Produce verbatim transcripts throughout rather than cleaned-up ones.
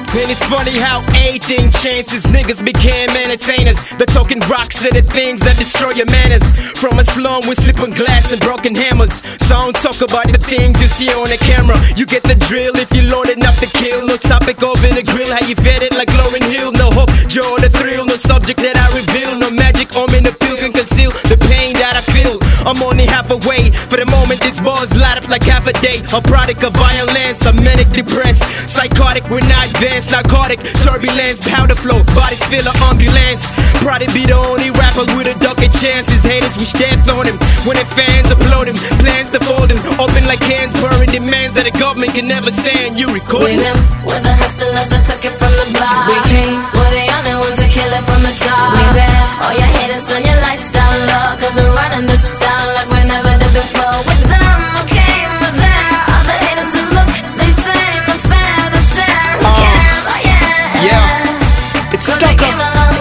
And it's funny how anything changes. Niggas became entertainers. They're talking rocks are the things that destroy your manners. From a slum with slipping glass and broken hammers. So don't talk about the things you see on the camera. You get the drill if you loaded up to kill. No topic over in the grill. How you fed it like Lauryn Hill. No hope, joy, the thrill. No subject that I reveal. No magic arm in the pill can conceal the pain that I feel. I'm only half away. For the moment these bars light up like half a day. A product of violence. I'm manic depressed. Psychotic, we're not advanced. Narcotic, turbulence, powder flow, bodies fill an ambulance. Proud to be the only rapper with a ducking chance. His haters wish death on him. When their fans applaud him, plans to fold him. Open like cans, burning demands that the government can never stand. You record with them, we're the hustlers that took it from the block. We came, we're the only ones that kill it from the top. We there, all your haters turn your lights down low. Cause we're running this town like we never did before. With them, okay, we're there. All the haters that look, they say the fair, the stare. Who cares? Oh yeah, yeah. It's stuck up.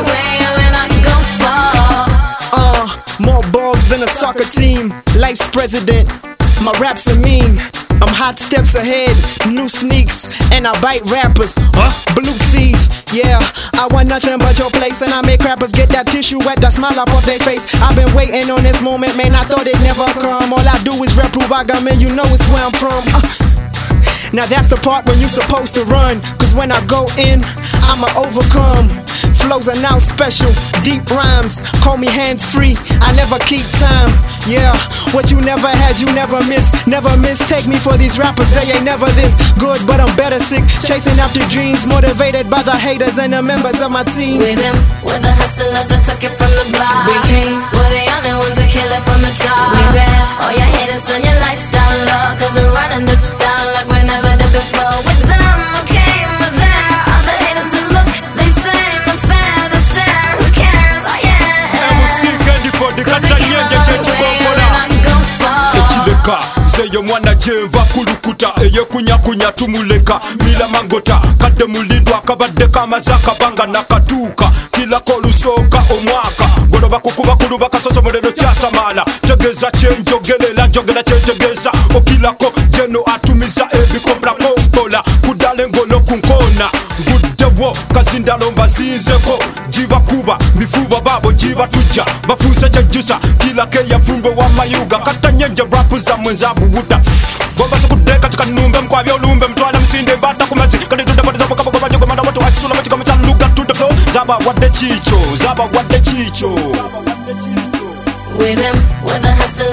Uh, more balls than a soccer team. Life's president, my raps are mean. I'm hot steps ahead, new sneaks, and I bite rappers. Huh? Blue teeth, yeah. I want nothing but your place, and I make rappers get that tissue wet, that smile up off their face. I've been waiting on this moment, man. I thought it'd never come. All I do is rap Rubagaman, you know it's where I'm from. Uh. Now that's the part when you're supposed to run. Cause when I go in, I'ma overcome. Flows are now special, deep rhymes. Call me hands free, I never keep time. Yeah, what you never had, you never miss. Never mistake me for these rappers, they ain't never this good. But I'm better sick, chasing after dreams. Motivated by the haters and the members of my team. With them, we're the hustlers that took it from the block. We came, we're the only ones that kill it from the top. We there, all your haters turn your lights down low. Cause we're running this town like we never did before. With them, okay, we're there. All the haters that look, they say the fair, the stare. Who cares? Oh yeah. Cause they came a long way and I can go far. Seyo mwana jeva kulukuta eye kunya kunya tumuleka mila mangota kade mulindwa akabadde kamazaka banga nakatuuka kila kolusoka omwaka goloba kukuba kuluba kasoso mulero kyasamala tegeza kyenjogerera njogera kyetegeza okilako jeno atumiza ebikobla kompola kudale ngolo kunkona nguddewo kazindalomba zinzeko jiba kuba mifuba babo jiba tujja bafuuse kyejjusa kila ke yafumbe wa mayuga katanyenje rapu za mwenzabu wuta goba sekudeka tikanumbe mkwabya olumbe mtwala msinde bata kumazi kale tudapata zabo kabo goba nyogoma watu akisula machika mchaluga to the flow zaba wadde chicho zaba wadde chicho. With them, we're the hustlers